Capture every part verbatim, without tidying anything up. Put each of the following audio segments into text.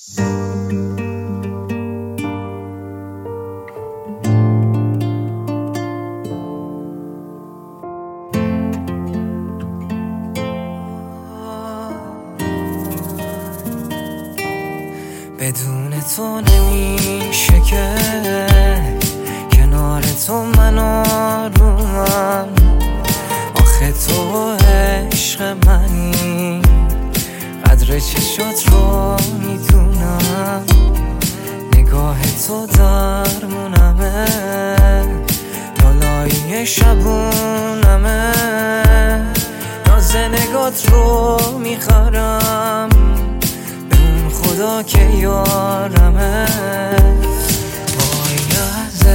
بدون تو نمیشه که کنار تو من آرومم. آخه تو عشق منی، قدر چشات رو میدونم. نگاه تو درمونمه، لالایی شبونمه. ناز نگات رو میخرم، خدا که یارمه. وای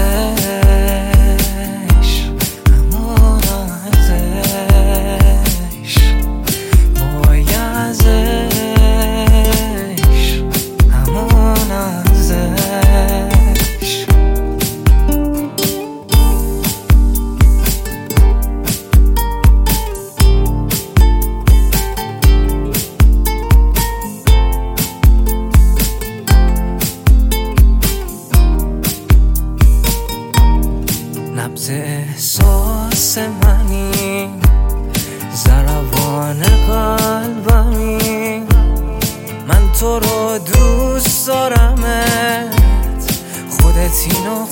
ازش، همون ازش، وای ازش، همون ازش. نبض احساس منی، ضربان قلبمی. من تو رو دوست دارمت، خودت اینو